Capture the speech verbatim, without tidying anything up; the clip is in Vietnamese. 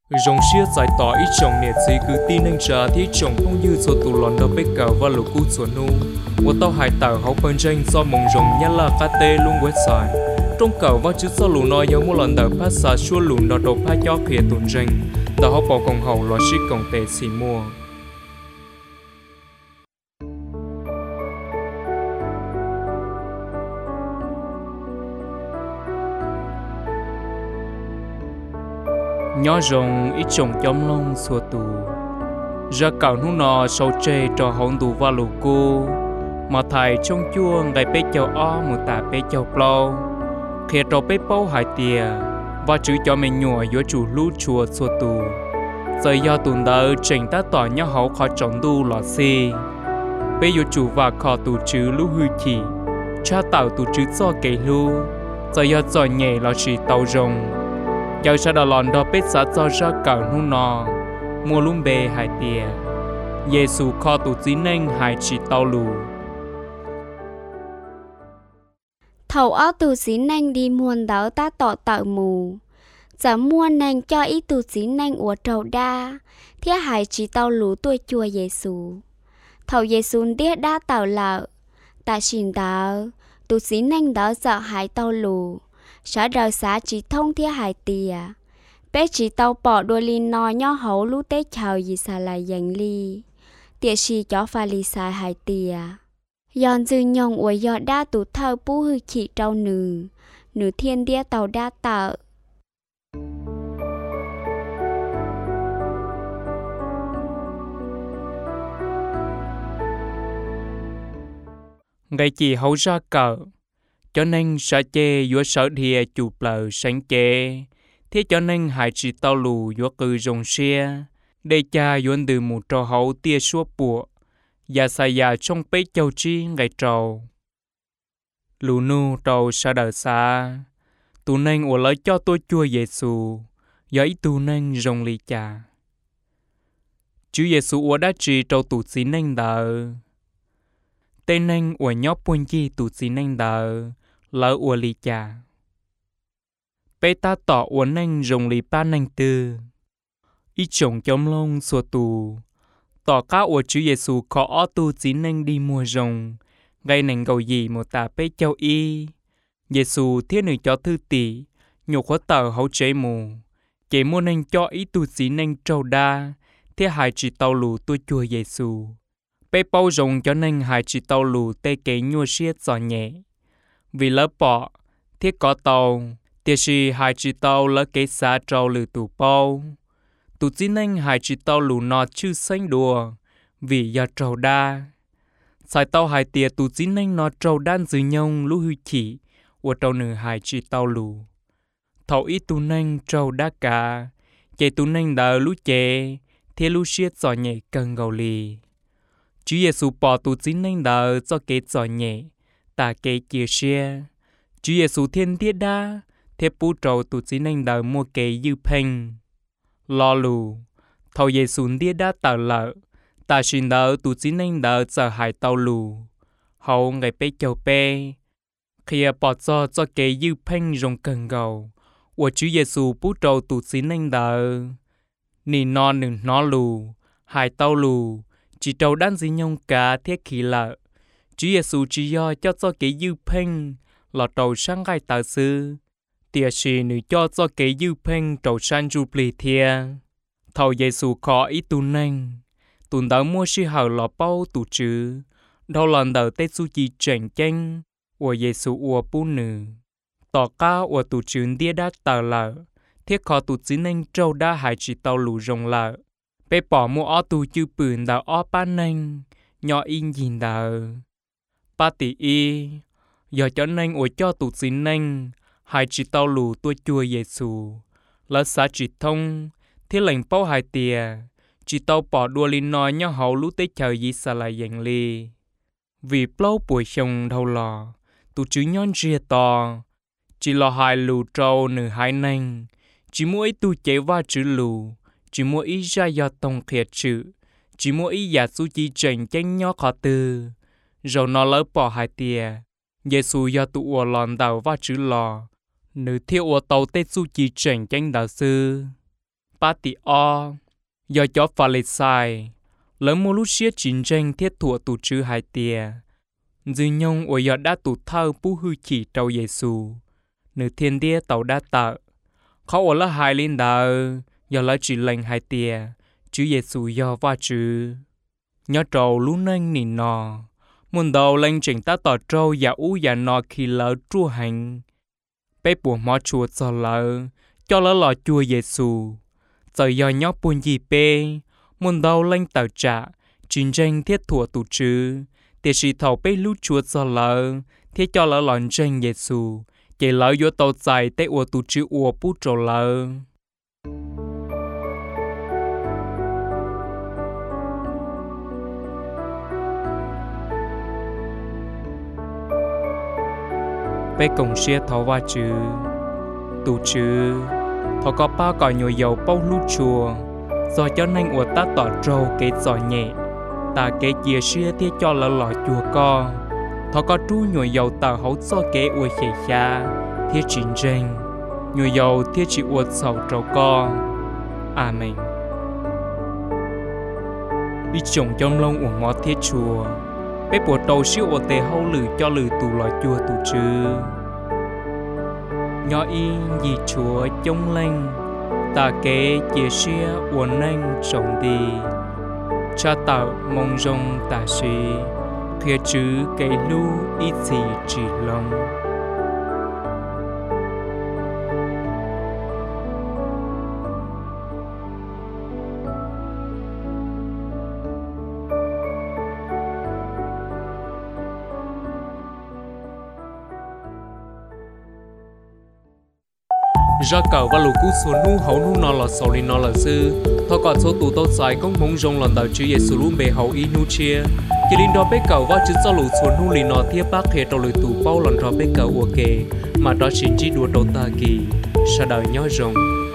Rong xia giải tỏ ít chồng nè gì cứ tin anh trả thì chồng không như số tụ lòn đâu biết cả và lục cú số nu. Và tao hải tàu hậu bên trên do mong rong nhá là cá tê luôn quét xài. Trong cầu và chữ sau lù nói giống một lần đầu phát xả xua lù nó đầu phát cho phía tuần trên. Tao họ bỏ công hậu lo xí công tệ xì mua. Nhỏ rồng ít chồng chóm lông xua tù ra cào nụ nọ sâu chê trò hỗn tù và lù cô mà thầy trong chua ngày bế châu o một tà bế châu plau khi trò bế bao hải tìa và chữ cho mình nhùa giữa chủ lũ chùa xua tù giờ do tùn đỡ trình ta tỏ nhỏ hậu khó trọng đu lọ xì bế giữa chủ và khó tù chữ lũ hư chỉ cha tạo tù chữ do kể lũ giờ do giò nhẹ lọ chỉ tàu rồng giờ sẽ đào lòn đó biết xã cho ra cả nụ nọ mua lung bề hải tìa Giêsu kho tụ chí nên hải chỉ tàu lù thầu áo tụ chí nên đi muôn đảo ta tỏ tạo mù giờ mua nên cho ý tụ chí nên ủa trầu đa thế hải chỉ tàu lù tuổi chùa Giêsu thầu Giêsu biết đa tàu lợ ta xin đảo tụ chí nên đảo sợ hải tàu lù xã đời xã chỉ thông thiết hại tìa bé chỉ tàu bỏ đôi linh nói nhỏ hấu lũ tế chào gì xà lại dành ly tiệt sĩ cho pha ly xài hại tìa giòn dư nhông ủa giọt đa tụ thơ bú hư chị trâu nừ nừ thiên đĩa tàu đa tạo ngày chỉ hấu ra cờ cho nên sợ chê giữa sở địa chụp lờ sáng chê thế cho nên hải chỉ tao lù giữa cư rồng xe để cha giữa từ một trò hậu tia xua bùa và xài già trong bế châu chi ngày trầu lù nu trầu sa đời xa tụ nên ủa lấy cho tôi chua Giêsu giấy tụ nên rồng lì cha chứ Giêsu ủa đã chỉ trầu tụ xí nên đờ tên nên ủa nhóc buôn chi tụ xí nên đờ lỡ ủa lì cha bê ta tỏ ủa nên rồng lì ba nên tư ít chồng chóm lông xua tù tỏ cá ủa chữ Giêsu khó ó tu chỉ nên đi mua rồng gây nên gầu gì một tà bê châu y Giêsu thiết nữ cho thư tỷ nhục khó tờ hấu chế mù chế mua nên cho ý tu chỉ nên trâu đa thế hài chỉ tàu lù tôi chùa Giêsu bê bao rồng cho nên hài chỉ tàu lù tê kế nhua xiết giò nhẹ vì lỡ bỏ thiết có tàu tiệt sĩ hai chỉ tàu lỡ kế xa trâu lử tù bao tụ chỉ nên hai chỉ tàu lù nọ chư xanh đùa vì do trâu đa xài tàu hai tiệt tụ chỉ nên nọ trâu đan dư nhông lũ hư chỉ của trâu nữ hai chỉ tàu lù thầu ít tụ nên trâu đa cả chạy tụ nên đỡ lũ chè thế lũ xiết giò nhẹ cần gầu lì Chúa Giêsu bỏ tụ chỉ nên đỡ cho kế giò nhẹ ta kế chia sẻ Chúa Giêsu thiên thiết đa thế bố trâu tụ chỉ nên đỡ mua kế dư phênh lo lù thầu Giêsu thiết đa tờ lợ ta xin đỡ tụ chỉ nên đỡ giờ hải tàu lù hậu ngày bê châu bê khi bỏ cho cho kế dư phênh rồng cần gầu của Chúa Giêsu bố trâu tụ chỉ nên đỡ nì non đừng nó lù hải tàu lù chỉ trâu đan gì nhông cả thiết khí lợ Chúa Giêsu chỉ do cho cho kế dư phênh là trâu sang gai tờ sư tiệt sĩ nữ cho cho kế dư phênh trâu sang du plì thia thầu Giêsu khó ý tu nên tụn đỡ mua sư hào lọ bao tụ chữ đâu lần đầu tết su chi chảnh chanh của Giêsu ua bú nữ tỏ ca ua tụ chữ đĩa đá tờ lợ thiết khó tụ chỉ nên trâu đá hải chỉ tàu lù rồng lợ bê bỏ mua ó tụ chữ bửn đào ó ba nên nhỏ in nhìn đờ ba tỷ y giờ cho nên ủa cho tụ xin nên hai chỉ tàu lù tôi chua Giêsu lỡ xã chỉ thông thế lệnh bao hai tìa chỉ tàu bỏ đua lên nói nhau hậu lũ tế chờ gì xa lại dành ly vì bao buổi chồng đầu lò tụ chữ nhon ria to chỉ lo hai lù trâu nửa hai nành chỉ mỗi tu chế va chữ lù chỉ mỗi ý ra do tông khiệt chữ chỉ mỗi ý giả su chi trình tranh nhỏ khó tư rồi nó lỡ bỏ hai tìa Giêsu do tụ ua lòn đầu và chữ lò nữ thiêu ua tàu tết su chi trình tranh đạo sư ba tỷ o do cho pha lê sai lớn mua lúc xía chiến tranh thiết thủa tụ chữ hai tia dư nhông ở giờ đã tụ thao bú hư chỉ trâu Giêsu nửa thiên địa tàu đã tạoเขาở là hai linh đạo giờ là chỉ lệnh hai tia chữ Giêsu do va chữ nhớ trâu lú nênh nỉ nò muốn đầu lệnh chỉnh ta tỏ trâu giả u giả nò khi lỡ chua hành bé bùa mò chùa cho lỡ cho lỡ lò chùa Giêsu giờ do nhóc buồn gì bé muốn đầu lệnh tạo trả chiến tranh thiết thủa tụ chữ để sĩ thầu bé lú chùa cho lỡ thiết cho lỡ lòn tranh Giêsu chỉ lỡ vô tàu dài tới ua tụ chữ ua bút trầu lỡ bé cổng xe tháo va chữ tụ chữ thọ có ba cỏ nhồi dầu bao lú chùa do cho nên ua ta tỏ trâu kế giỏi nhẹ ta kế chia xe thiết cho lỡ lọ chùa co thọ có tru nhồi dầu tàu hấu do kế ua khể xa thiết chiến tranh nhồi dầu thiết chỉ ua sầu trâu co amen đi trồng trong lông ua ngó thiết chùa bé bùa đầu siêu ua tê hâu lử cho lử tù lọ chùa tù chư nhỏ y gì chúa chống lanh ta kế chia xia ua nanh trồng đi cha tạo mong rong ta suy phía chữ cây lu ít gì chỉ lòng ra cầu và lũ cú số nu hậu nu nọ là sầu li nọ là sư thọ còn số tụ tốt dài công mong rong lần đầu chữ Giêsu luôn bề hậu y nu chia chỉ linh đó bé cầu và chữ cho lũ số nu li nọ thiết bác hệ trong lũ tụ bao lần đó bé cầu ok mà đó chỉ chỉ đùa đầu ta kỳ sa đời nhớ rong